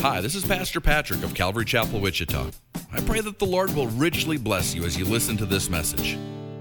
Hi, this is Pastor Patrick of Calvary Chapel, Wichita. I pray that the Lord will richly bless you as you listen to this message.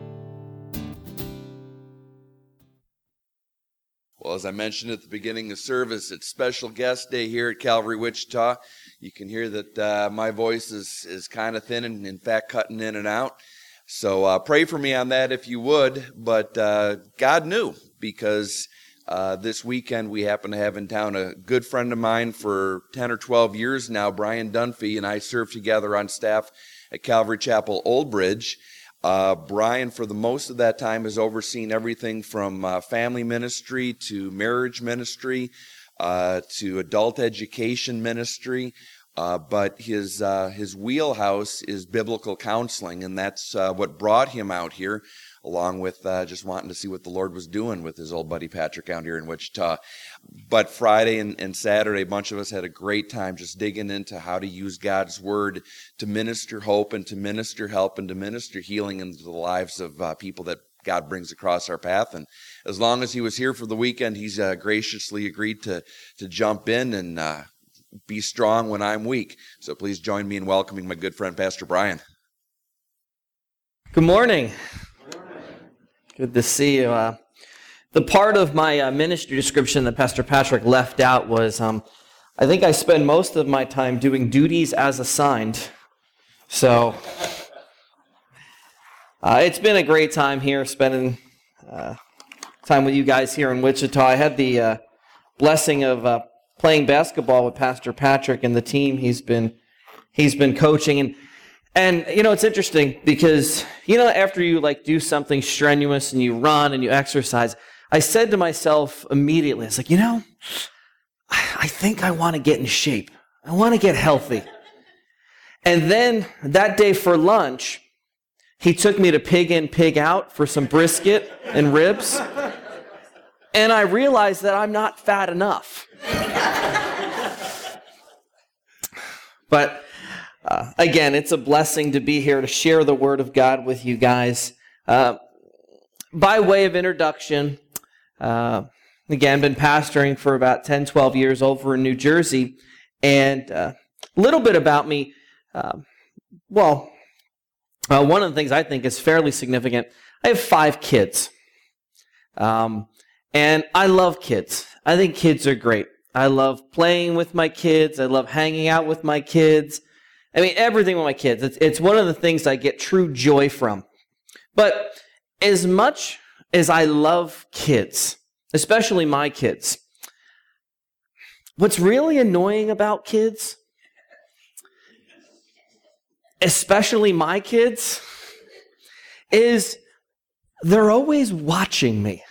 Well, as I mentioned at the beginning of service, it's special guest day here at Calvary Wichita. You can hear that my voice is kind of thin and, in fact, cutting in and out. So pray for me on that if you would. But God knew, because this weekend we happen to have in town a good friend of mine for 10 or 12 years now, Brian Dunphy, and I serve together on staff at Calvary Chapel, Old Bridge. Brian, for the most of that time, has overseen everything from family ministry to marriage ministry to adult education ministry. But his wheelhouse is biblical counseling, and that's what brought him out here, along with just wanting to see what the Lord was doing with his old buddy Patrick out here in Wichita. But Friday and Saturday, a bunch of us had a great time just digging into how to use God's Word to minister hope and to minister help and to minister healing into the lives of people that God brings across our path. And as long as he was here for the weekend, he's graciously agreed to jump in and be strong when I'm weak. So please join me in welcoming my good friend, Pastor Brian. Good morning. Good to see you. The part of my ministry description that Pastor Patrick left out was, I think I spend most of my time doing duties as assigned. So it's been a great time here, spending time with you guys here in Wichita. I had the blessing of playing basketball with Pastor Patrick and the team he's been coaching. And you know, it's interesting because, you know, after you do something strenuous and you run and you exercise, I said to myself immediately, it's like, you know, I think I want to get in shape. I want to get healthy. And then that day for lunch, he took me to Pig In, Pig Out for some brisket and ribs. And I realized that I'm not fat enough. But again, it's a blessing to be here to share the Word of God with you guys. By way of introduction, again, been pastoring for about 10, 12 years over in New Jersey. And a little bit about me, one of the things I think is fairly significant, I have 5 kids. And I love kids. I think kids are great. I love playing with my kids. I love hanging out with my kids. I mean, everything with my kids. It's one of the things I get true joy from. But as much as I love kids, especially my kids, what's really annoying about kids, especially my kids, is they're always watching me.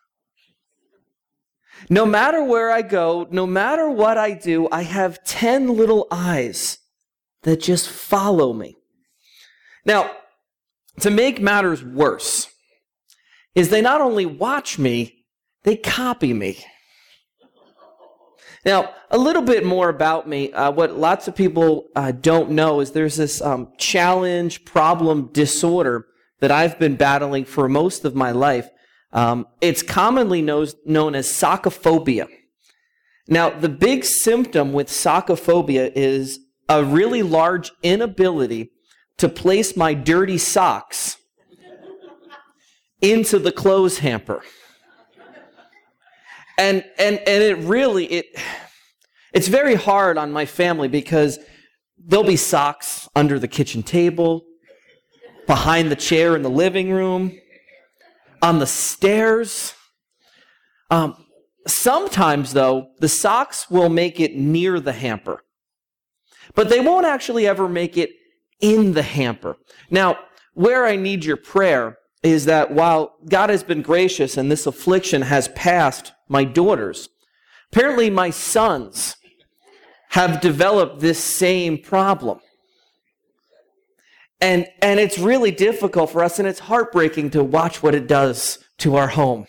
No matter where I go, no matter what I do, I have 10 little eyes that just follow me. Now, to make matters worse, is they not only watch me, they copy me. Now, a little bit more about me. What lots of people don't know is there's this challenge, problem, disorder that I've been battling for most of my life. It's commonly known as sockophobia. Now, the big symptom with sockophobia is a really large inability to place my dirty socks into the clothes hamper. And it's very hard on my family because there'll be socks under the kitchen table, behind the chair in the living room, on the stairs. Sometimes, though, the socks will make it near the hamper, but they won't actually ever make it in the hamper. Now, where I need your prayer is that while God has been gracious and this affliction has passed my daughters, apparently my sons have developed this same problem. And it's really difficult for us, and it's heartbreaking to watch what it does to our home.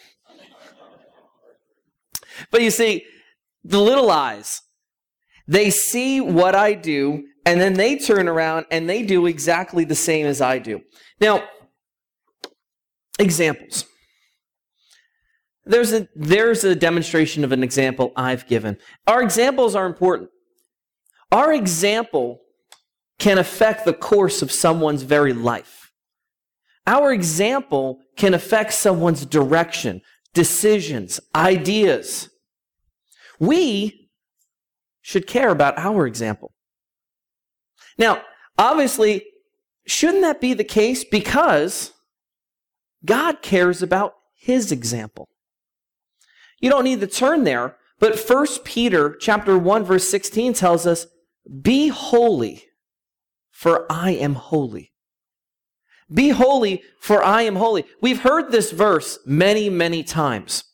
But you see, the little eyes, they see what I do, and then they turn around and they do exactly the same as I do. Now, examples. There's a demonstration of an example I've given. Our examples are important. our example can affect the course of someone's very life. Our example can affect someone's direction, decisions, ideas. We should care about our example. Now, obviously, shouldn't that be the case? Because God cares about his example. You don't need to turn there, but 1 Peter chapter 1, verse 16 tells us, "Be holy, for I am holy." Be holy, for I am holy. We've heard this verse many, many times.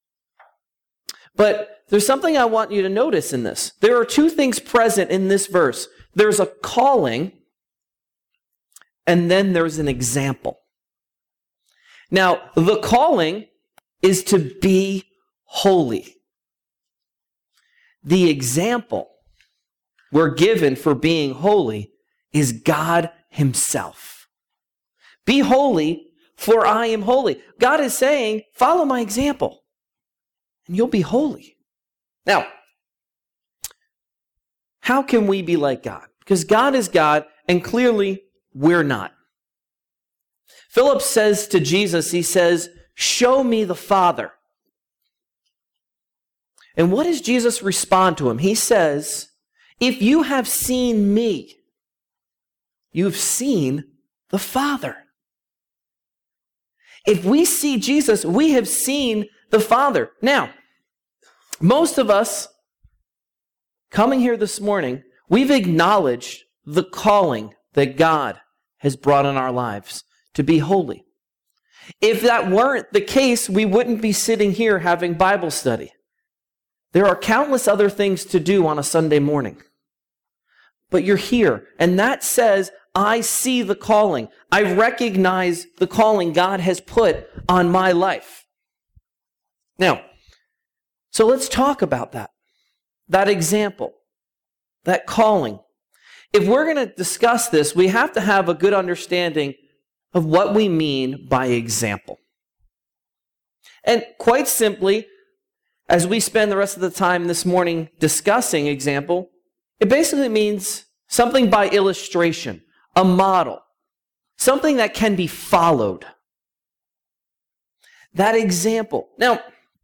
But there's something I want you to notice in this. There are two things present in this verse. There's a calling, and then there's an example. Now, the calling is to be holy. The example we're given for being holy is God himself. Be holy, for I am holy. God is saying, follow my example, and you'll be holy. Now, how can we be like God? Because God is God, and clearly we're not. Philip says to Jesus, he says, "Show me the Father." And what does Jesus respond to him? He says, "If you have seen me, you've seen the Father." If we see Jesus, we have seen the Father. Now, most of us coming here this morning, we've acknowledged the calling that God has brought in our lives to be holy. If that weren't the case, we wouldn't be sitting here having Bible study. There are countless other things to do on a Sunday morning. But you're here, and that says, I see the calling. I recognize the calling God has put on my life. Now, so let's talk about that. That example, that calling. If we're going to discuss this, we have to have a good understanding of what we mean by example. And quite simply, as we spend the rest of the time this morning discussing example, it basically means something by illustration, a model, something that can be followed. That example. Now,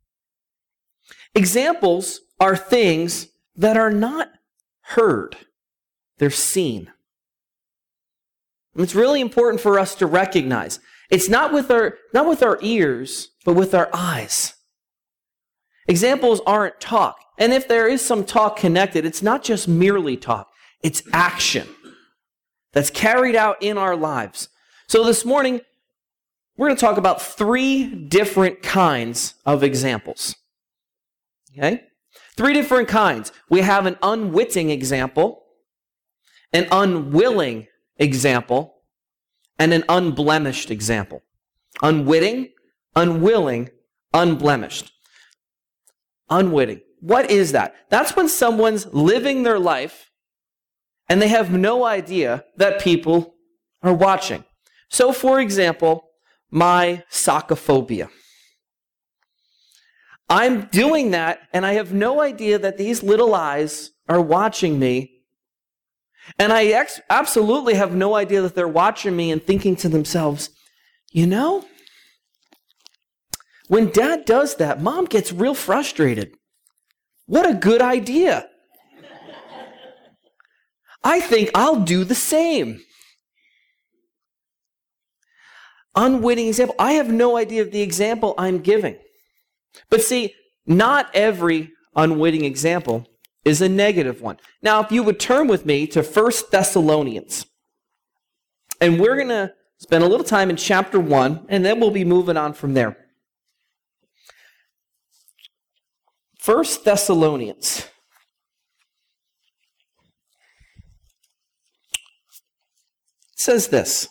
examples are things that are not heard. They're seen. And it's really important for us to recognize. It's not with our ears, but with our eyes. Examples aren't talk. And if there is some talk connected, it's not just merely talk. It's action that's carried out in our lives. So this morning, we're going to talk about 3 different kinds of examples. Okay? 3 different kinds. We have an unwitting example, an unwilling example, and an unblemished example. Unwitting, unwilling, unblemished. Unwitting. What is that? That's when someone's living their life and they have no idea that people are watching. So, for example, my sockophobia. I'm doing that and I have no idea that these little eyes are watching me. And I absolutely have no idea that they're watching me and thinking to themselves, you know, when Dad does that, Mom gets real frustrated. What a good idea. I think I'll do the same. Unwitting example. I have no idea of the example I'm giving. But see, not every unwitting example is a negative one. Now, if you would turn with me to 1 Thessalonians, and we're going to spend a little time in chapter 1, and then we'll be moving on from there. 1 Thessalonians. It says this.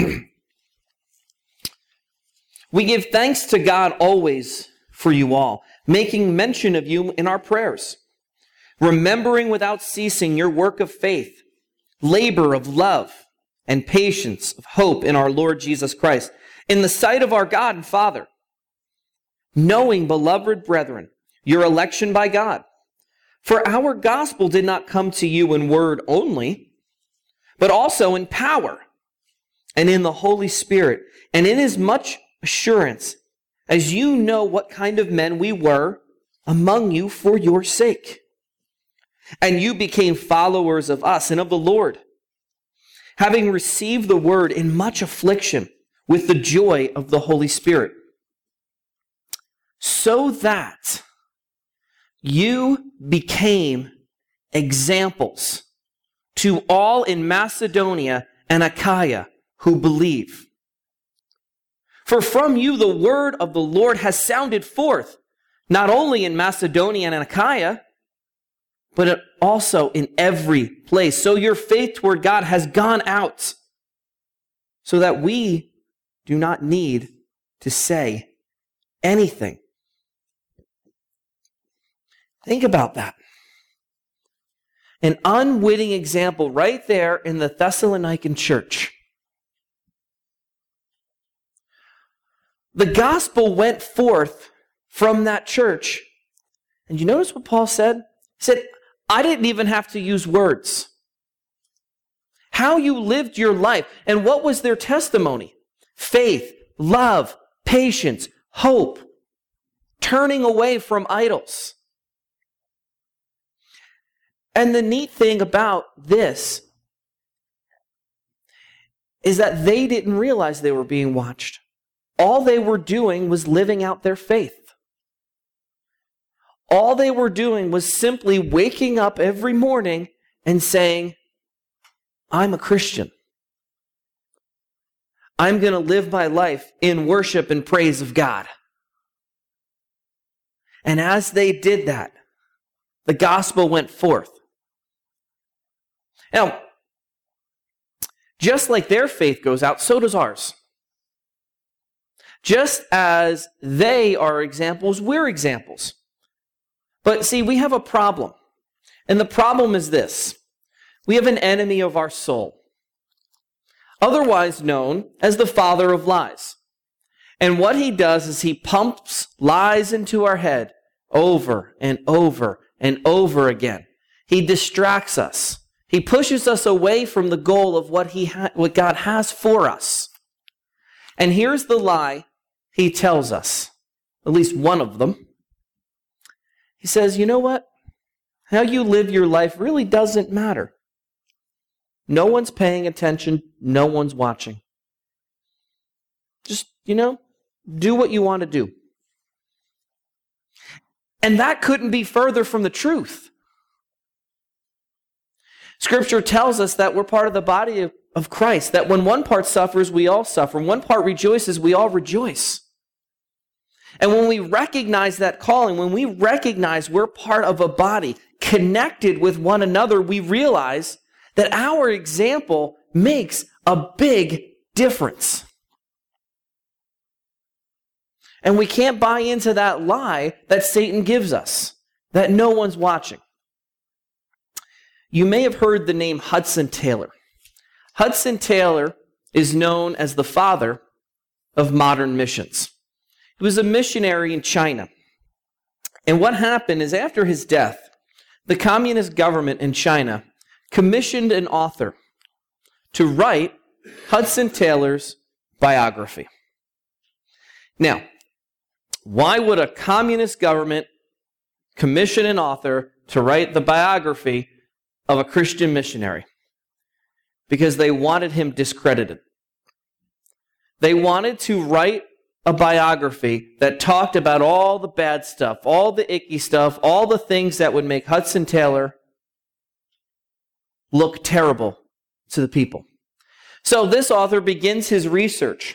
We give thanks to God always for you all, making mention of you in our prayers, remembering without ceasing your work of faith, labor of love, and patience of hope in our Lord Jesus Christ, in the sight of our God and Father, knowing, beloved brethren, your election by God. For our gospel did not come to you in word only, but also in power and in the Holy Spirit, and in as much assurance as you know what kind of men we were among you for your sake. And you became followers of us and of the Lord, having received the word in much affliction with the joy of the Holy Spirit, so that you became examples to all in Macedonia and Achaia who believe. For from you the word of the Lord has sounded forth, not only in Macedonia and Achaia, but also in every place. So your faith toward God has gone out, so that we do not need to say anything. Think about that. An unwitting example right there in the Thessalonican church. The gospel went forth from that church. And you notice what Paul said? He said, I didn't even have to use words. How you lived your life. And what was their testimony? Faith, love, patience, hope, turning away from idols. And the neat thing about this is that they didn't realize they were being watched. All they were doing was living out their faith. All they were doing was simply waking up every morning and saying, I'm a Christian. I'm going to live my life in worship and praise of God. And as they did that, the gospel went forth. Now, just like their faith goes out, so does ours. Just as they are examples, we're examples. But see, we have a problem. And the problem is this. We have an enemy of our soul, otherwise known as the father of lies. And what he does is he pumps lies into our head over and over and over again. He distracts us. He pushes us away from the goal of what God has for us. And here's the lie he tells us, at least one of them. He says, you know what? How you live your life really doesn't matter. No one's paying attention. No one's watching. Just, do what you want to do. And that couldn't be further from the truth. Scripture tells us that we're part of the body of Christ, that when one part suffers, we all suffer. When one part rejoices, we all rejoice. And when we recognize that calling, when we recognize we're part of a body connected with one another, we realize that our example makes a big difference. And we can't buy into that lie that Satan gives us, that no one's watching. You may have heard the name Hudson Taylor. Hudson Taylor is known as the father of modern missions. He was a missionary in China. And what happened is after his death, the communist government in China commissioned an author to write Hudson Taylor's biography. Now, why would a communist government commission an author to write the biography of a Christian missionary? Because they wanted him discredited. They wanted to write a biography that talked about all the bad stuff, all the icky stuff, all the things that would make Hudson Taylor look terrible to the people. So this author begins his research.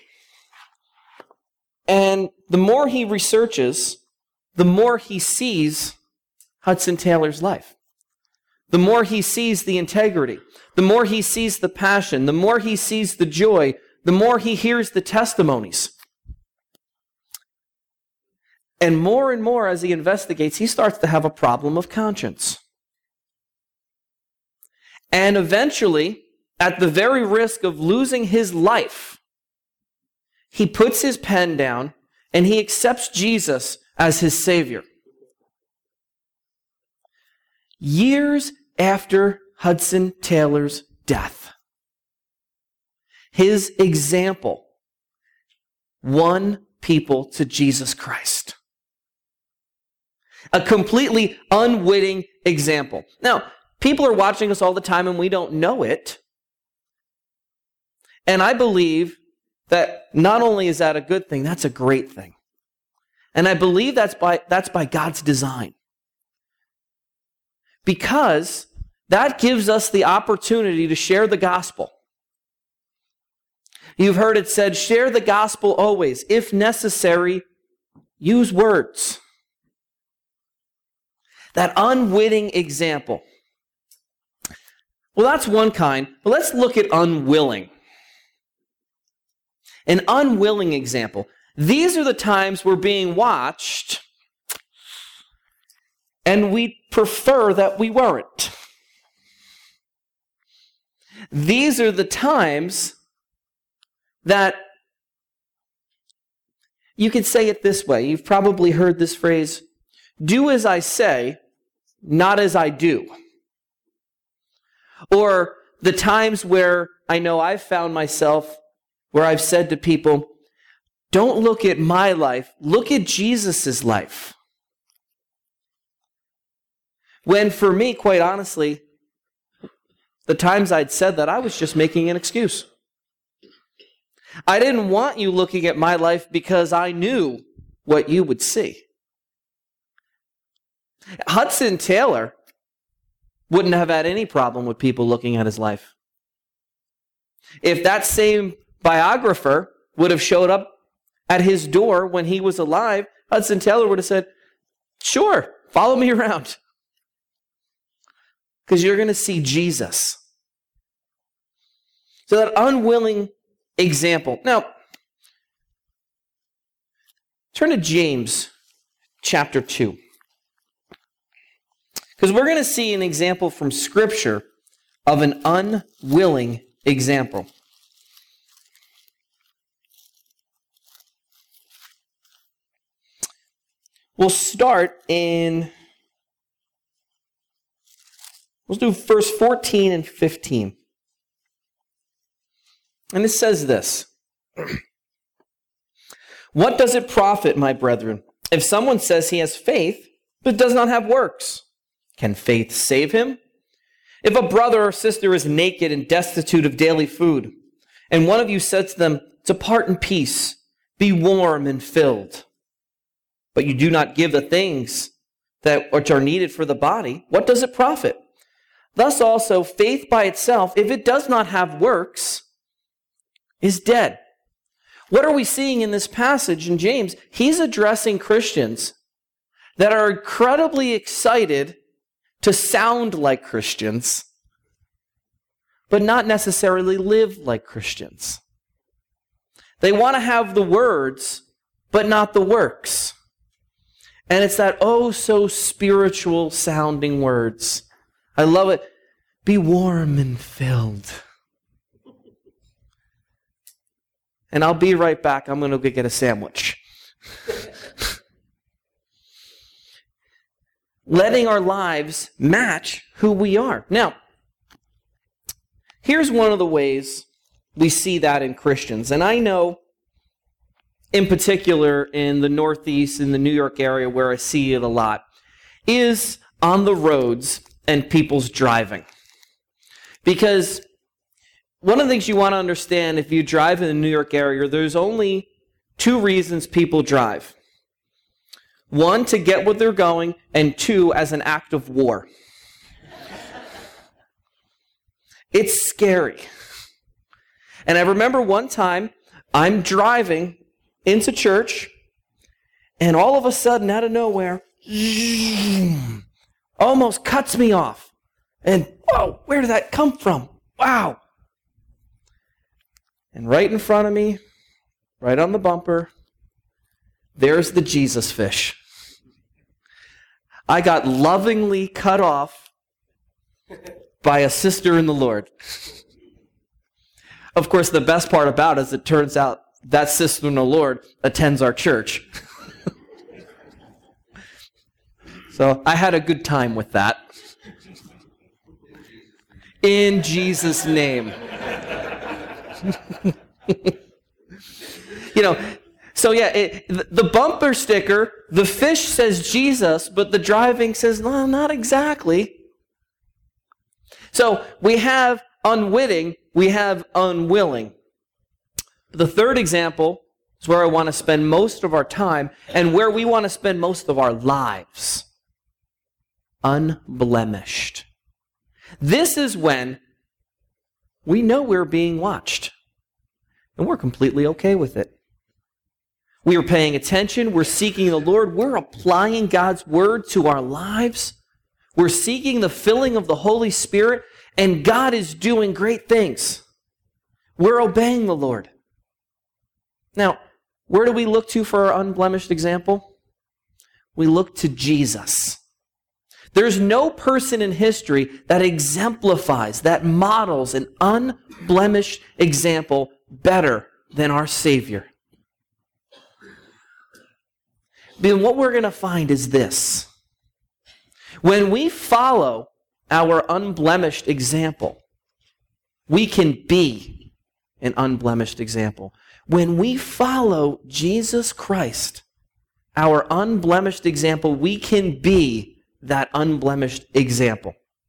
And the more he researches, the more he sees Hudson Taylor's life. The more he sees the integrity, the more he sees the passion, the more he sees the joy, the more he hears the testimonies. And more as he investigates, he starts to have a problem of conscience. And eventually, at the very risk of losing his life, he puts his pen down and he accepts Jesus as his Savior. years after Hudson Taylor's death. His example won people to Jesus Christ. A completely unwitting example. Now, people are watching us all the time and we don't know it. And I believe that not only is that a good thing, that's a great thing. And I believe that's by God's design. Because that gives us the opportunity to share the gospel. You've heard it said, share the gospel always. If necessary, use words. That unwitting example. Well, that's one kind, but let's look at unwilling. An unwilling example. These are the times we're being watched, and we prefer that we weren't. These are the times that you could say it this way. You've probably heard this phrase, do as I say, not as I do. Or the times where I know I've found myself where I've said to people, don't look at my life, look at Jesus' life. When for me, quite honestly, the times I'd said that, I was just making an excuse. I didn't want you looking at my life because I knew what you would see. Hudson Taylor wouldn't have had any problem with people looking at his life. If that same biographer would have showed up at his door when he was alive, Hudson Taylor would have said, sure, follow me around. Because you're going to see Jesus. So that unwilling example. Now, turn to James chapter 2. Because we're going to see an example from Scripture of an unwilling example. We'll start in, we'll do verse 14 and 15. And it says this. What does it profit, my brethren, if someone says he has faith, but does not have works? Can faith save him? If a brother or sister is naked and destitute of daily food, and one of you says to them, depart in peace, be warm and filled, but you do not give the things which are needed for the body, what does it profit? Thus also, faith by itself, if it does not have works, is dead. What are we seeing in this passage in James? He's addressing Christians that are incredibly excited to sound like Christians, but not necessarily live like Christians. They want to have the words, but not the works. And it's that oh so spiritual sounding words. I love it. Be warm and filled. And I'll be right back. I'm going to go get a sandwich. Letting our lives match who we are. Now, here's one of the ways we see that in Christians. And I know, in particular, in the Northeast, in the New York area, where I see it a lot, is on the roads and people's driving. Because one of the things you want to understand if you drive in the New York area, there's only two reasons people drive. One, to get where they're going, and two, as an act of war. It's scary. And I remember one time, I'm driving into church, and all of a sudden, out of nowhere, almost cuts me off. And, whoa, where did that come from? Wow. And right in front of me, right on the bumper, there's the Jesus fish. I got lovingly cut off by a sister in the Lord. Of course, the best part about it is it turns out that sister in the Lord attends our church. So I had a good time with that. In Jesus' name. The bumper sticker, the fish says Jesus, but the driving says, no, not exactly. So we have unwitting, we have unwilling. The third example is where I want to spend most of our time and where we want to spend most of our lives. Unblemished. This is when we know we're being watched, and we're completely okay with it. We are paying attention, we're seeking the Lord, we're applying God's word to our lives, we're seeking the filling of the Holy Spirit, and God is doing great things. We're obeying the Lord. Now, where do we look to for our unblemished example? We look to Jesus. There's no person in history that exemplifies, that models an unblemished example better than our Savior. Then what we're going to find is this. When we follow our unblemished example, we can be an unblemished example. When we follow Jesus Christ, our unblemished example, we can be that unblemished example.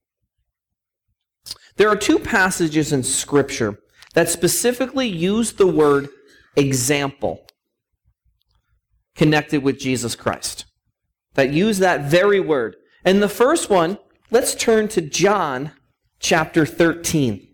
There are two passages in Scripture that specifically use the word example connected with Jesus Christ, that use that very word. And the first one, let's turn to John chapter 13.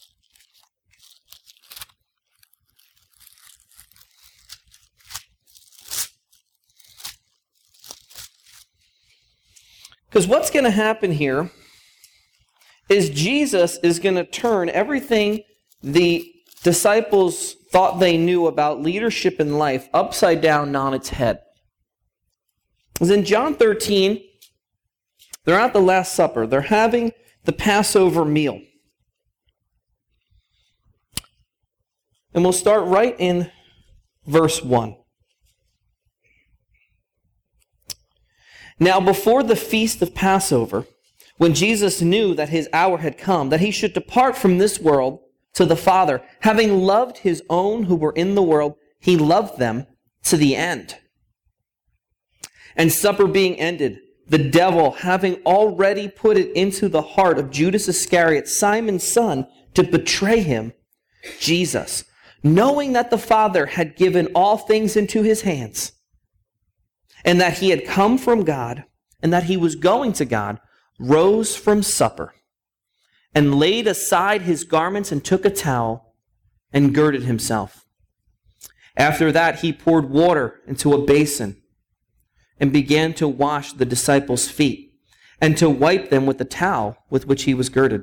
Because what's going to happen here is Jesus is going to turn everything the disciples thought they knew about leadership in life upside down on its head. Because in John 13, they're at the Last Supper. They're having the Passover meal. And we'll start right in verse 1. Now, before the feast of Passover, when Jesus knew that his hour had come, that he should depart from this world to the Father, having loved his own who were in the world, he loved them to the end. And supper being ended, the devil, having already put it into the heart of Judas Iscariot, Simon's son, to betray him, Jesus, knowing that the Father had given all things into his hands, and that he had come from God, and that he was going to God, rose from supper, and laid aside his garments, and took a towel, and girded himself. After that he poured water into a basin, and began to wash the disciples' feet, and to wipe them with the towel with which he was girded.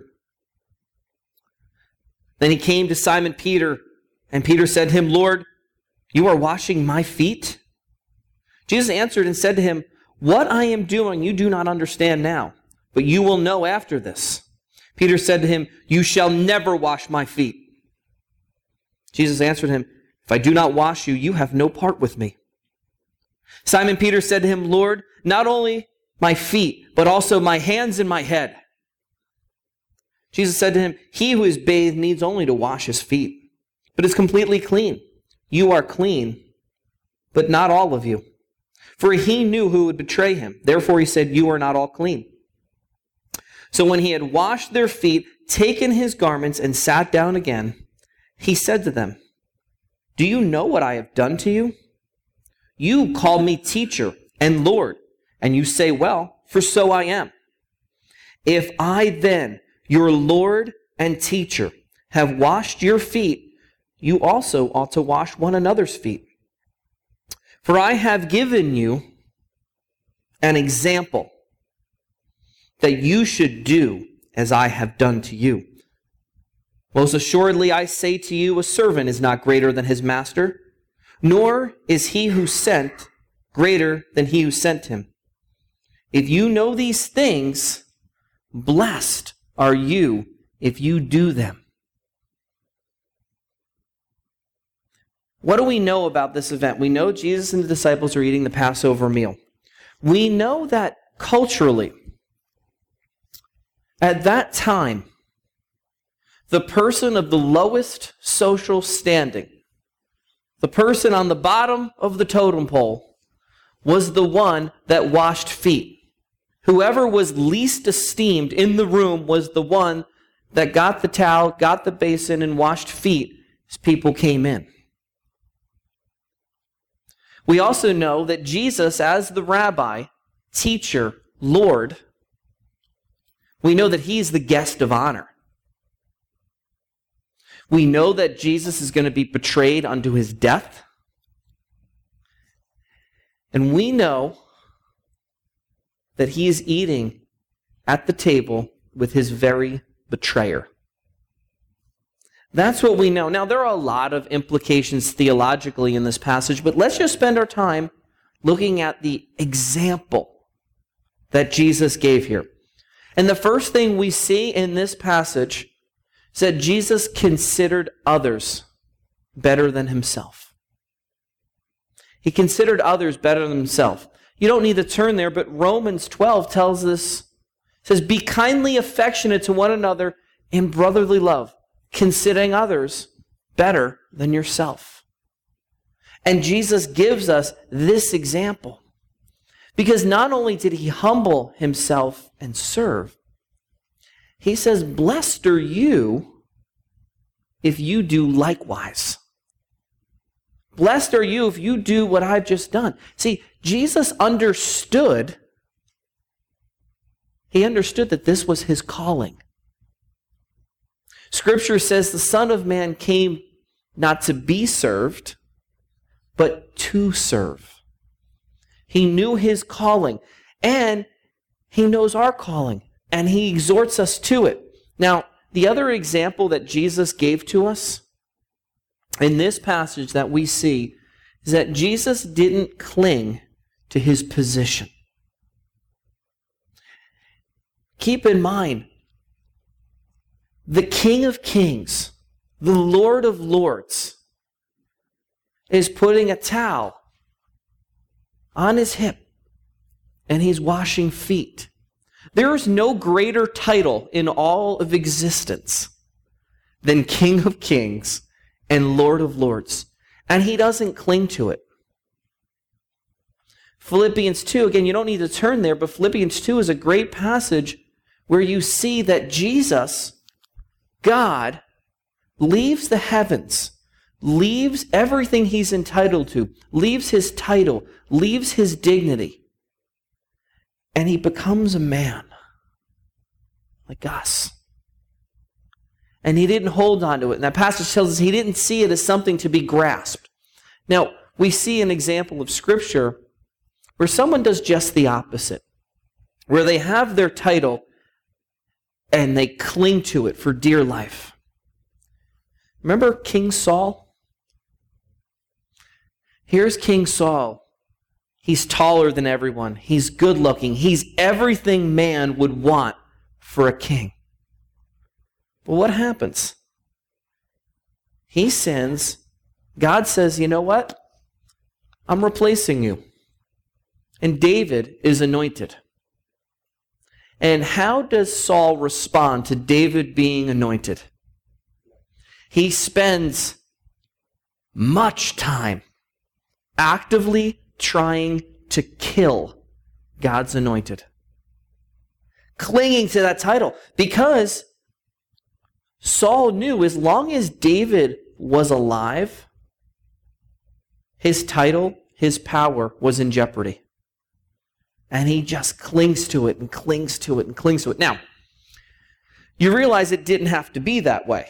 Then he came to Simon Peter, and Peter said to him, Lord, you are washing my feet? Jesus answered and said to him, what I am doing you do not understand now, but you will know after this. Peter said to him, you shall never wash my feet. Jesus answered him, if I do not wash you, you have no part with me. Simon Peter said to him, Lord, not only my feet, but also my hands and my head. Jesus said to him, he who is bathed needs only to wash his feet, but is completely clean. You are clean, but not all of you. For he knew who would betray him. Therefore he said, you are not all clean. So when he had washed their feet, taken his garments, and sat down again, he said to them, do you know what I have done to you? You call me teacher and Lord, and you say, well, for so I am. If I then, your Lord and teacher, have washed your feet, you also ought to wash one another's feet. For I have given you an example that you should do as I have done to you. Most assuredly, I say to you, a servant is not greater than his master, nor is he who sent greater than he who sent him. If you know these things, blessed are you if you do them. What do we know about this event? We know Jesus and the disciples are eating the Passover meal. We know that culturally, at that time, the person of the lowest social standing, the person on the bottom of the totem pole, was the one that washed feet. Whoever was least esteemed in the room was the one that got the towel, got the basin, and washed feet as people came in. We also know that Jesus, as the rabbi, teacher, Lord, we know that he's the guest of honor. We know that Jesus is going to be betrayed unto his death. And we know that he is eating at the table with his very betrayer. That's what we know. Now, there are a lot of implications theologically in this passage, but let's just spend our time looking at the example that Jesus gave here. And the first thing we see in this passage is that Jesus considered others better than himself. He considered others better than himself. You don't need to turn there, but Romans 12 tells us, says, be kindly affectionate to one another in brotherly love, considering others better than yourself. And Jesus gives us this example. Because not only did he humble himself and serve, he says, blessed are you if you do likewise. Blessed are you if you do what I've just done. See, Jesus understood, he understood that this was his calling. Scripture says the Son of Man came not to be served, but to serve. He knew his calling, and he knows our calling, and he exhorts us to it. Now, the other example that Jesus gave to us in this passage that we see is that Jesus didn't cling to his position. Keep in mind, the King of Kings, the Lord of Lords, is putting a towel on his hip, and he's washing feet. There is no greater title in all of existence than King of Kings and Lord of Lords, and he doesn't cling to it. Philippians 2, again, you don't need to turn there, but Philippians 2 is a great passage where you see that Jesus, God, leaves the heavens, leaves everything he's entitled to, leaves his title, leaves his dignity, and he becomes a man like us. And he didn't hold on to it. And that passage tells us he didn't see it as something to be grasped. Now, we see an example of Scripture where someone does just the opposite, where they have their title and they cling to it for dear life. Remember King Saul? Here's King Saul. He's taller than everyone. He's good looking. He's everything man would want for a king. But what happens? He sins. God says, you know what? I'm replacing you. And David is anointed. And how does Saul respond to David being anointed? He spends much time actively trying to kill God's anointed. Clinging to that title. Because Saul knew as long as David was alive, his title, his power was in jeopardy. And he just clings to it and clings to it and clings to it. Now, you realize it didn't have to be that way.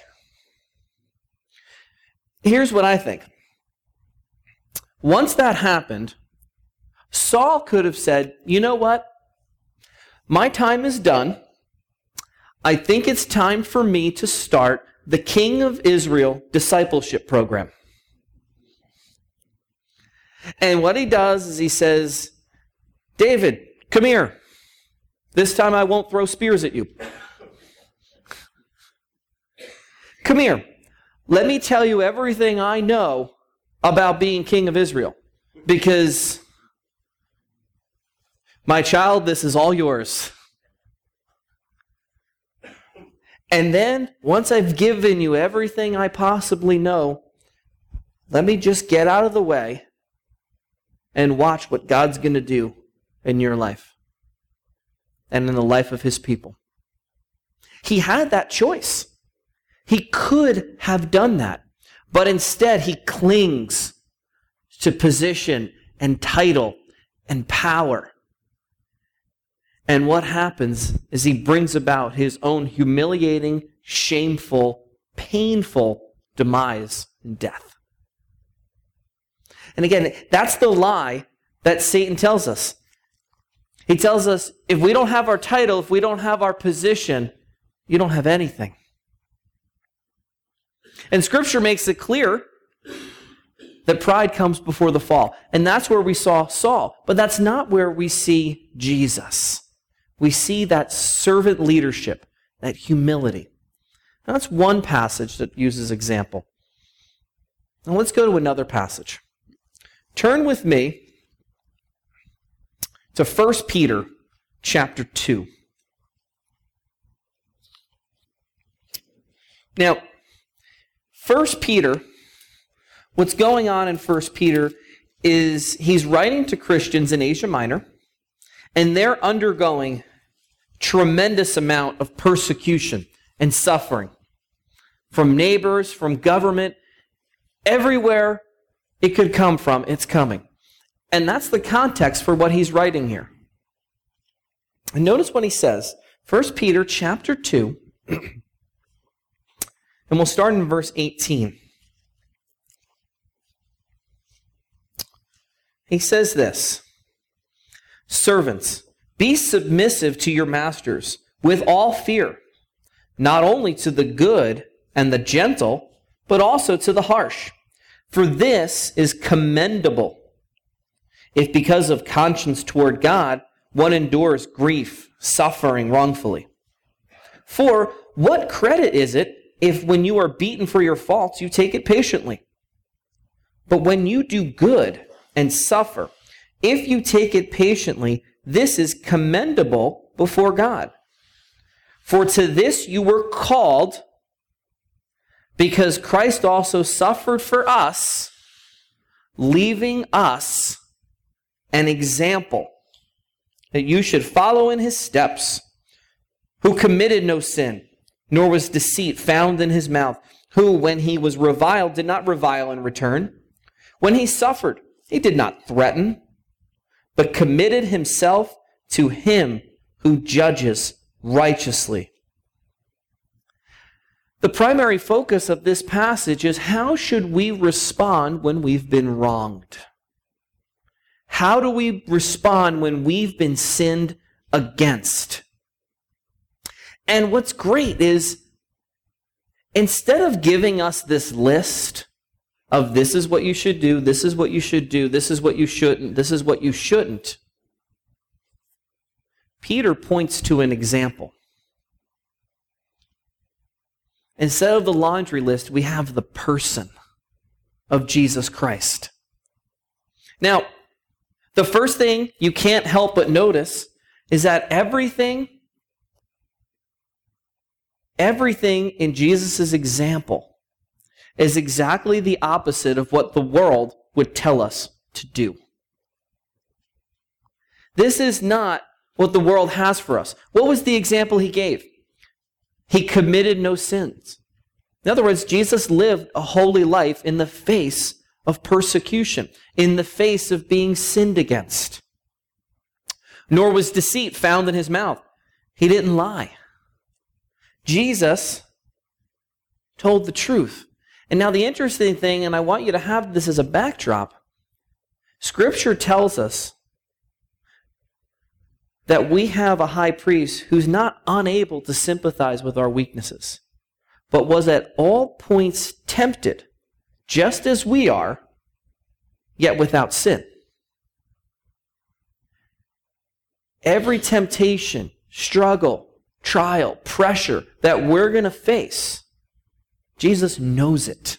Here's what I think. Once that happened, Saul could have said, you know what? My time is done. I think it's time for me to start the King of Israel discipleship program. And what he does is he says, David, come here. This time I won't throw spears at you. Come here. Let me tell you everything I know about being king of Israel. Because My child, this is all yours. And then, once I've given you everything I possibly know, let me just get out of the way and watch what God's going to do in your life and in the life of his people. He had that choice. He could have done that, but instead he clings to position and title and power. And what happens is he brings about his own humiliating, shameful, painful demise and death. And again, that's the lie that Satan tells us. He tells us, if we don't have our title, if we don't have our position, you don't have anything. And Scripture makes it clear that pride comes before the fall. And that's where we saw Saul. But that's not where we see Jesus. We see that servant leadership, that humility. Now, that's one passage that uses example. Now let's go to another passage. Turn with me to 1 Peter chapter 2. Now, 1 Peter, what's going on in 1 Peter is he's writing to Christians in Asia Minor, and they're undergoing tremendous amount of persecution and suffering from neighbors, from government, everywhere it could come from, it's coming. And that's the context for what he's writing here. And notice what he says. 1 Peter chapter 2, and we'll start in verse 18. He says this, "Servants, be submissive to your masters with all fear, not only to the good and the gentle, but also to the harsh. For this is commendable, if because of conscience toward God, one endures grief, suffering wrongfully. For what credit is it if when you are beaten for your faults, you take it patiently? But when you do good and suffer, if you take it patiently, this is commendable before God. For to this you were called, because Christ also suffered for us, leaving us an example that you should follow in his steps, who committed no sin, nor was deceit found in his mouth, who, when he was reviled, did not revile in return. When he suffered, he did not threaten, but committed himself to him who judges righteously." The primary focus of this passage is how should we respond when we've been wronged? How do we respond when we've been sinned against? And what's great is, instead of giving us this list of this is what you should do, this is what you should do, this is what you shouldn't, this is what you shouldn't, Peter points to an example. Instead of the laundry list, we have the person of Jesus Christ. Now, the first thing you can't help but notice is that everything in Jesus' example is exactly the opposite of what the world would tell us to do. This is not what the world has for us. What was the example he gave? He committed no sins. In other words, Jesus lived a holy life in the face of persecution, in the face of being sinned against. Nor was deceit found in his mouth. He didn't lie. Jesus told the truth. And now the interesting thing, and I want you to have this as a backdrop, Scripture tells us that we have a high priest who's not unable to sympathize with our weaknesses, but was at all points tempted, just as we are, yet without sin. Every temptation, struggle, trial, pressure that we're going to face, Jesus knows it.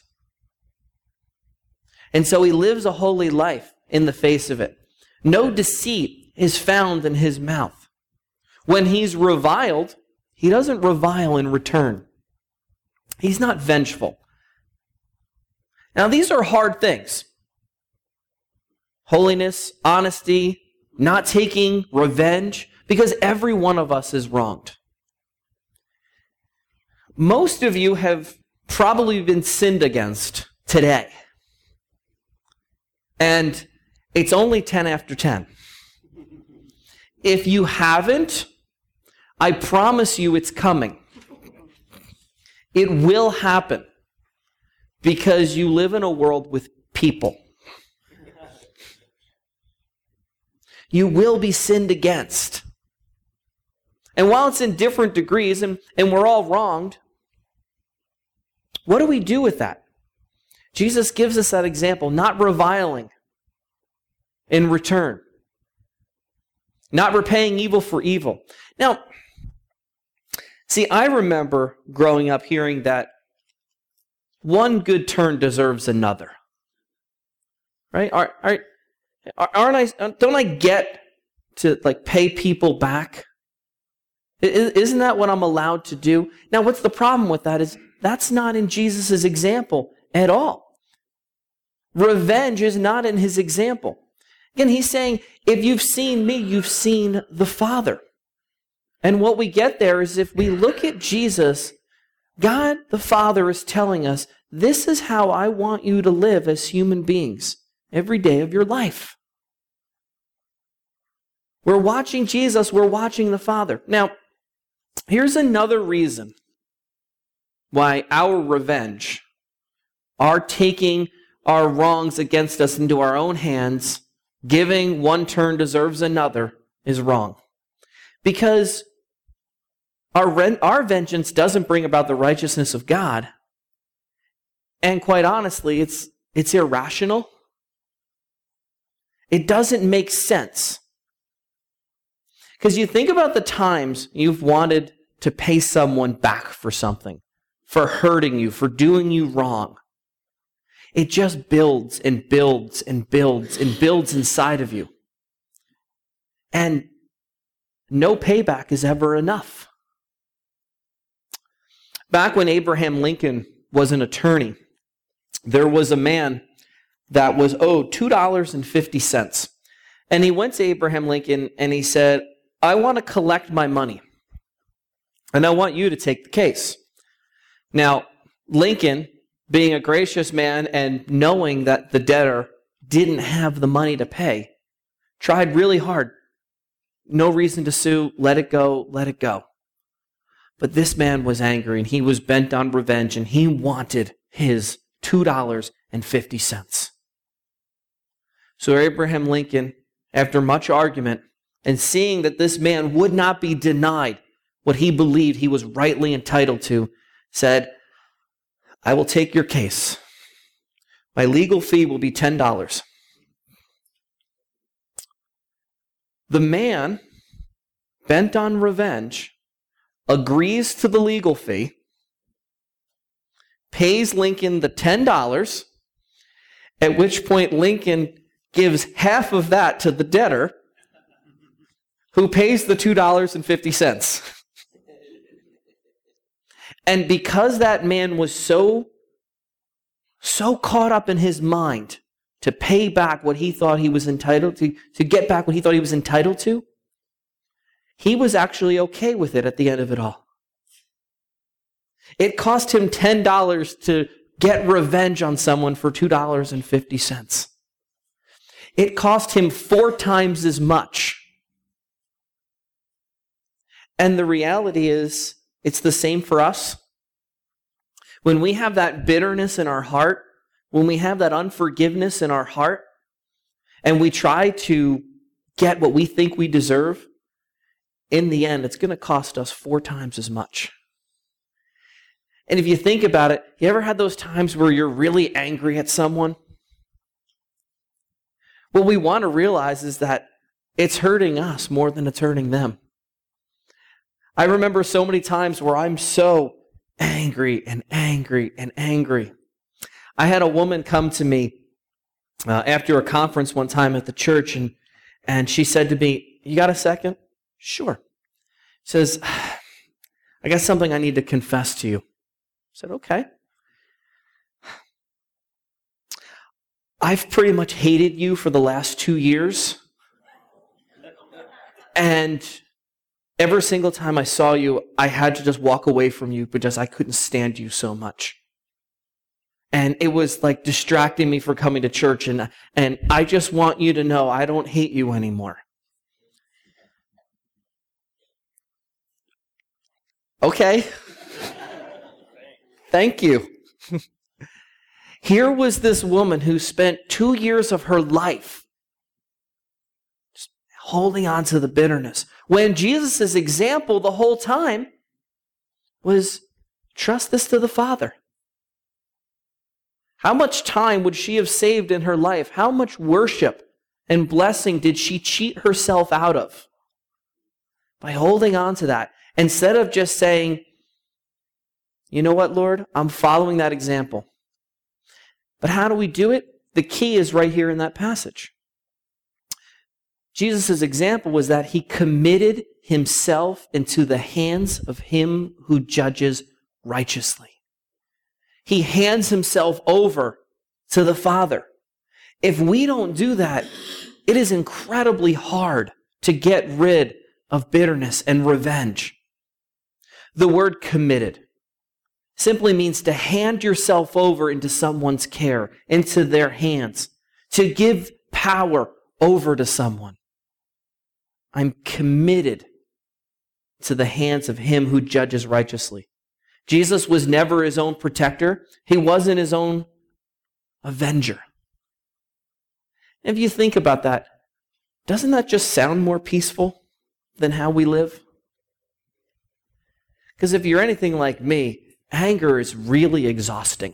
And so he lives a holy life in the face of it. No deceit is found in his mouth. When he's reviled, he doesn't revile in return. He's not vengeful. Now, these are hard things. Holiness, honesty, not taking revenge, because every one of us is wronged. Most of you have probably been sinned against today. And it's only 10 after 10. If you haven't, I promise you it's coming. It will happen because you live in a world with people. You will be sinned against. And while it's in different degrees and we're all wronged, what do we do with that? Jesus gives us that example, not reviling in return, not repaying evil for evil. Now, see, I remember growing up hearing that one good turn deserves another. Right? Don't I get to pay people back? Isn't that what I'm allowed to do? Now, what's the problem with that is that's not in Jesus' example at all. Revenge is not in his example. Again, he's saying, if you've seen me, you've seen the Father. And what we get there is if we look at Jesus, God the Father is telling us, this is how I want you to live as human beings every day of your life. We're watching Jesus, we're watching the Father. Now, here's another reason why our revenge, our taking our wrongs against us into our own hands, giving one turn deserves another, is wrong. Because our vengeance doesn't bring about the righteousness of God. And quite honestly, it's irrational. It doesn't make sense. Because you think about the times you've wanted to pay someone back for something, for hurting you, for doing you wrong. It just builds and builds and builds and builds inside of you. And no payback is ever enough. Back when Abraham Lincoln was an attorney, there was a man that was owed $2.50. And he went to Abraham Lincoln and he said, I want to collect my money. And I want you to take the case. Now, Lincoln, being a gracious man and knowing that the debtor didn't have the money to pay, tried really hard. No reason to sue. Let it go. Let it go. But this man was angry and he was bent on revenge and he wanted his $2.50. So Abraham Lincoln, after much argument and seeing that this man would not be denied what he believed he was rightly entitled to, said, I will take your case. My legal fee will be $10. The man, bent on revenge, agrees to the legal fee, pays Lincoln the $10, at which point Lincoln gives half of that to the debtor, who pays the $2.50. And because that man was so caught up in his mind to pay back what he thought he was entitled to get back what he thought he was entitled to, he was actually okay with it at the end of it all. It cost him $10 to get revenge on someone for $2.50. It cost him 4 times as much. And the reality is, it's the same for us. When we have that bitterness in our heart, when we have that unforgiveness in our heart, and we try to get what we think we deserve, in the end, it's going to cost us 4 times as much. And if you think about it, you ever had those times where you're really angry at someone? What we want to realize is that it's hurting us more than it's hurting them. I remember so many times where I'm so angry and angry and angry. I had a woman come to me after a conference one time at the church, and she said to me, You got a second? Sure. He says, I got something I need to confess to you. I said, okay. I've pretty much hated you for the last 2 years. And every single time I saw you, I had to just walk away from you because I couldn't stand you so much. And it was like distracting me from coming to church. And I just want you to know I don't hate you anymore. Okay. Thank you. Here was this woman who spent 2 years of her life just holding on to the bitterness, when Jesus' example the whole time was trust this to the Father. How much time would she have saved in her life? How much worship and blessing did she cheat herself out of by holding on to that? Instead of just saying, you know what, Lord, I'm following that example. But how do we do it? The key is right here in that passage. Jesus' example was that he committed himself into the hands of him who judges righteously. He hands himself over to the Father. If we don't do that, it is incredibly hard to get rid of bitterness and revenge. The word committed simply means to hand yourself over into someone's care, into their hands, to give power over to someone. I'm committed to the hands of him who judges righteously. Jesus was never his own protector. He wasn't his own avenger. If you think about that, doesn't that just sound more peaceful than how we live? Because if you're anything like me, anger is really exhausting.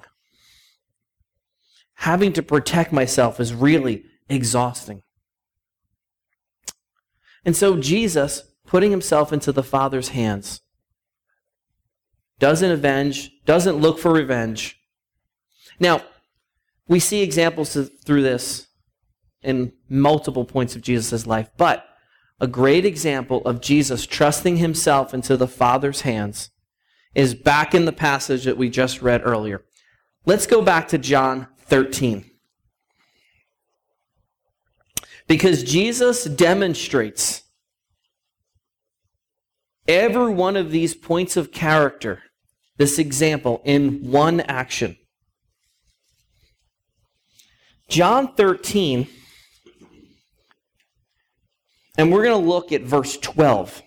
Having to protect myself is really exhausting. And so Jesus, putting himself into the Father's hands, doesn't avenge, doesn't look for revenge. Now, we see examples through this in multiple points of Jesus' life, but a great example of Jesus trusting himself into the Father's hands is back in the passage that we just read earlier. Let's go back to John 13. Because Jesus demonstrates every one of these points of character, this example, in one action. John 13, and we're going to look at verse 12.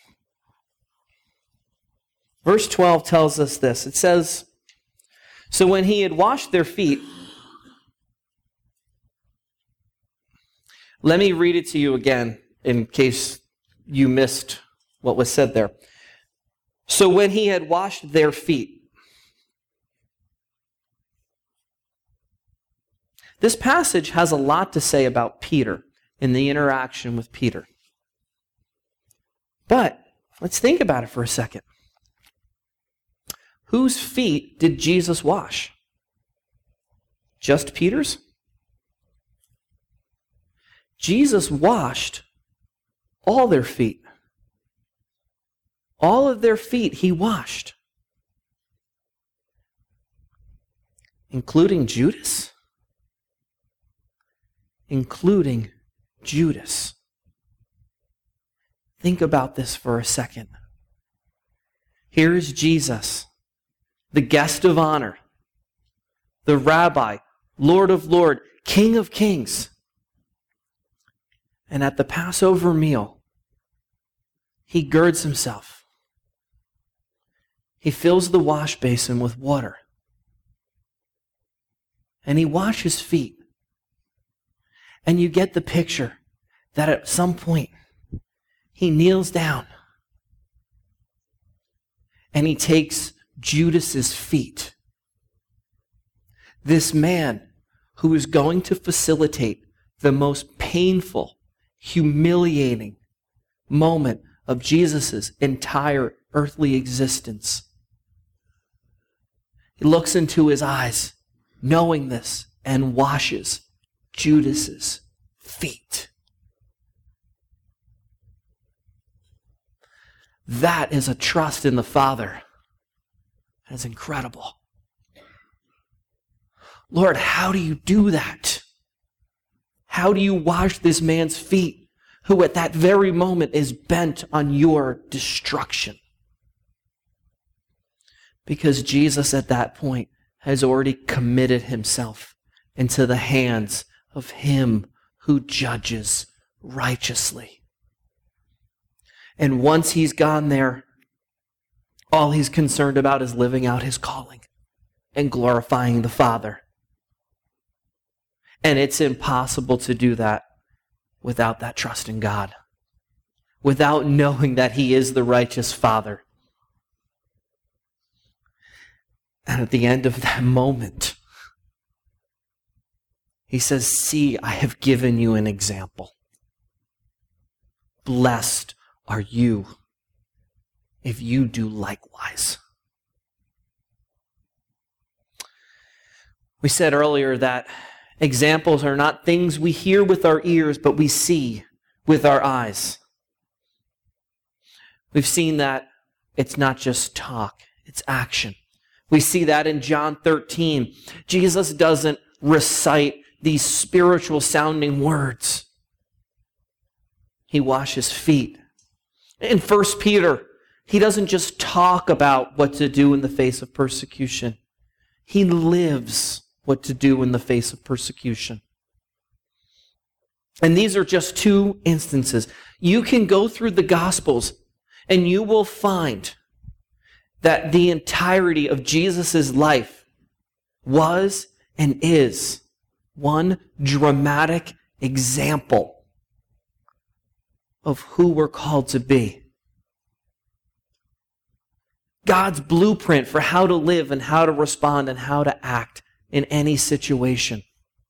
Verse 12 tells us this. It says, so when he had washed their feet, let me read it to you again in case you missed what was said there. So when he had washed their feet. This passage has a lot to say about Peter and the interaction with Peter. But let's think about it for a second. Whose feet did Jesus wash? Just Peter's? Jesus washed all their feet. All of their feet he washed. Including Judas? Including Judas. Think about this for a second. Here is Jesus, the guest of honor, the rabbi, Lord of Lords, King of Kings. And at the Passover meal, he girds himself. He fills the wash basin with water. And he washes feet. And you get the picture that at some point, he kneels down. And he takes Judas's feet. This man who is going to facilitate the most painful, humiliating moment of Jesus' entire earthly existence. He looks into his eyes, knowing this, and washes Judas's feet. That is a trust in the Father. That's incredible. Lord, how do you do that? How do you wash this man's feet who at that very moment is bent on your destruction? Because Jesus at that point has already committed himself into the hands of him who judges righteously. And once he's gone there, all he's concerned about is living out his calling and glorifying the Father. And it's impossible to do that without that trust in God, without knowing that he is the righteous Father. And at the end of that moment, he says, "See, I have given you an example. Blessed are you if you do likewise." We said earlier that examples are not things we hear with our ears, but we see with our eyes. We've seen that it's not just talk, it's action. We see that in John 13. Jesus doesn't recite these spiritual sounding words. He washes feet. In 1 Peter, he doesn't just talk about what to do in the face of persecution. He lives what to do in the face of persecution. And these are just two instances. You can go through the Gospels and you will find that the entirety of Jesus' life was and is one dramatic example of who we're called to be. God's blueprint for how to live and how to respond and how to act in any situation.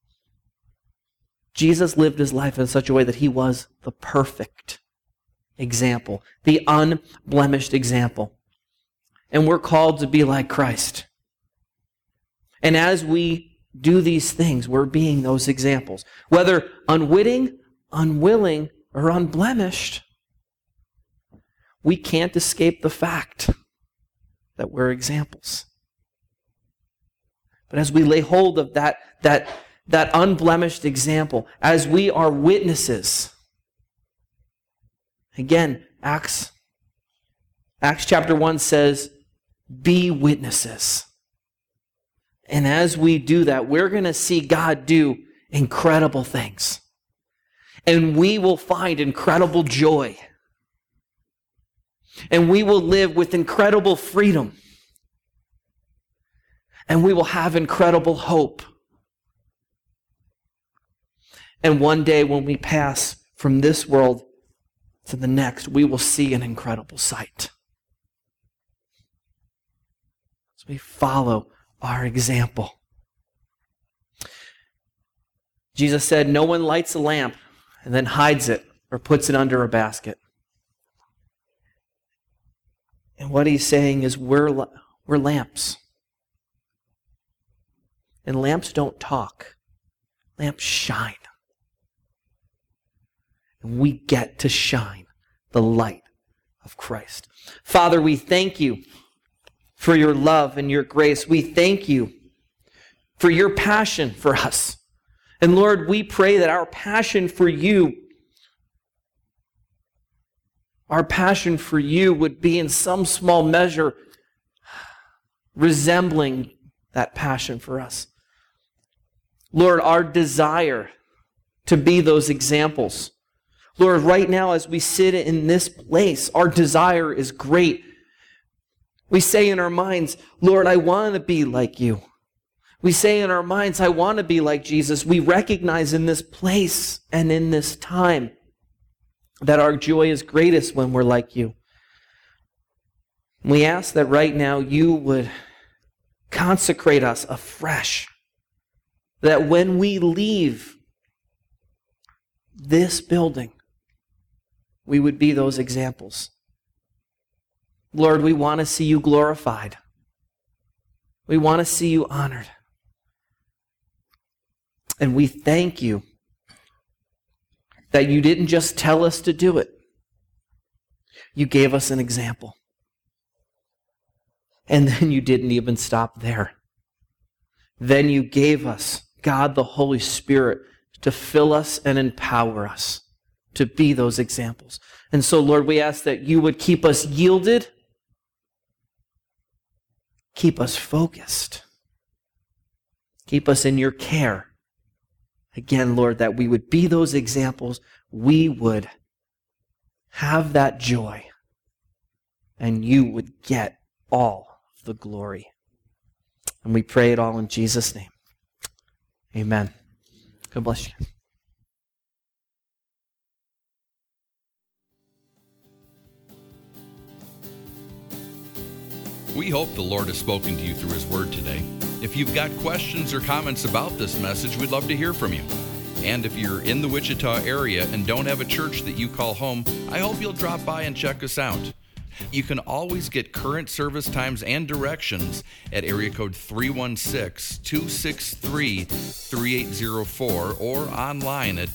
Jesus lived his life in such a way that he was the perfect example, the unblemished example. And we're called to be like Christ. And as we do these things, we're being those examples. Whether unwitting, unwilling, or unblemished, we can't escape the fact that we're examples. But as we lay hold of that unblemished example, as we are witnesses, again, Acts chapter 1 says, be witnesses. And as we do that, we're going to see God do incredible things. And we will find incredible joy. And we will live with incredible freedom. And we will have incredible hope. And one day when we pass from this world to the next, we will see an incredible sight. As we follow our example. Jesus said, no one lights a lamp and then hides it or puts it under a basket. And what he's saying is we're lamps. And lamps don't talk. Lamps shine. And we get to shine the light of Christ. Father, we thank you for your love and your grace. We thank you for your passion for us. And Lord, we pray that our passion for you would be in some small measure resembling that passion for us. Lord, our desire to be those examples. Lord, right now as we sit in this place, our desire is great. We say in our minds, Lord, I want to be like you. We say in our minds, I want to be like Jesus. We recognize in this place and in this time that our joy is greatest when we're like you. We ask that right now you would consecrate us afresh. That when we leave this building, we would be those examples. Lord, we want to see you glorified. We want to see you honored. And we thank you that you didn't just tell us to do it. You gave us an example. And then you didn't even stop there. Then you gave us, God the Holy Spirit, to fill us and empower us to be those examples. And so, Lord, we ask that you would keep us yielded, keep us focused, keep us in your care. Again, Lord, that we would be those examples, we would have that joy, and you would get all of the glory. And we pray it all in Jesus' name. Amen. God bless you. We hope the Lord has spoken to you through His Word today. If you've got questions or comments about this message, we'd love to hear from you. And if you're in the Wichita area and don't have a church that you call home, I hope you'll drop by and check us out. You can always get current service times and directions at area code 316-263-3804 or online at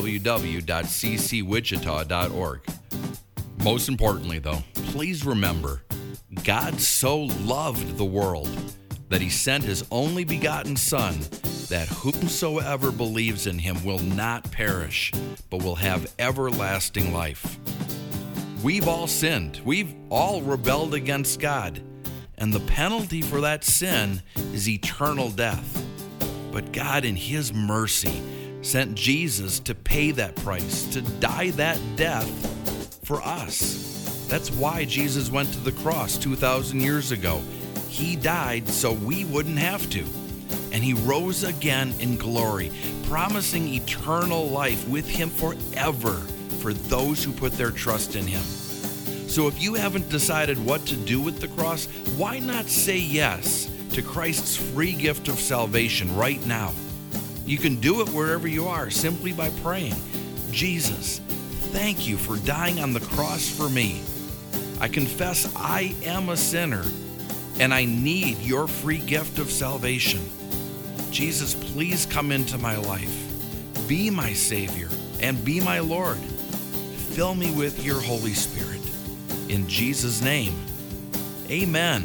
www.ccwichita.org. Most importantly, though, please remember, God so loved the world that He sent His only begotten Son, that whomsoever believes in Him will not perish, but will have everlasting life. We've all sinned. We've all rebelled against God. And the penalty for that sin is eternal death. But God, in His mercy, sent Jesus to pay that price, to die that death for us. That's why Jesus went to the cross 2,000 years ago. He died so we wouldn't have to. And He rose again in glory, promising eternal life with Him forever for those who put their trust in Him. So if you haven't decided what to do with the cross, why not say yes to Christ's free gift of salvation right now? You can do it wherever you are simply by praying, Jesus, thank you for dying on the cross for me. I confess I am a sinner and I need your free gift of salvation. Jesus, please come into my life. Be my Savior and be my Lord. Fill me with your Holy Spirit. In Jesus' name, amen.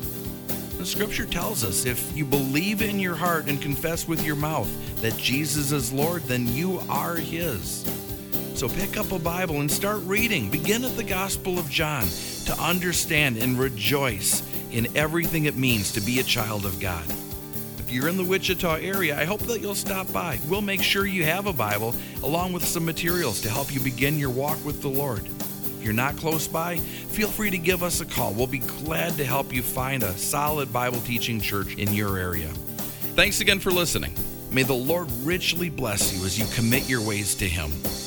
The Scripture tells us if you believe in your heart and confess with your mouth that Jesus is Lord, then you are His. So pick up a Bible and start reading. Begin at the Gospel of John to understand and rejoice in everything it means to be a child of God. If you're in the Wichita area, I hope that you'll stop by. We'll make sure you have a Bible along with some materials to help you begin your walk with the Lord. If you're not close by, feel free to give us a call. We'll be glad to help you find a solid Bible teaching church in your area. Thanks again for listening. May the Lord richly bless you as you commit your ways to Him.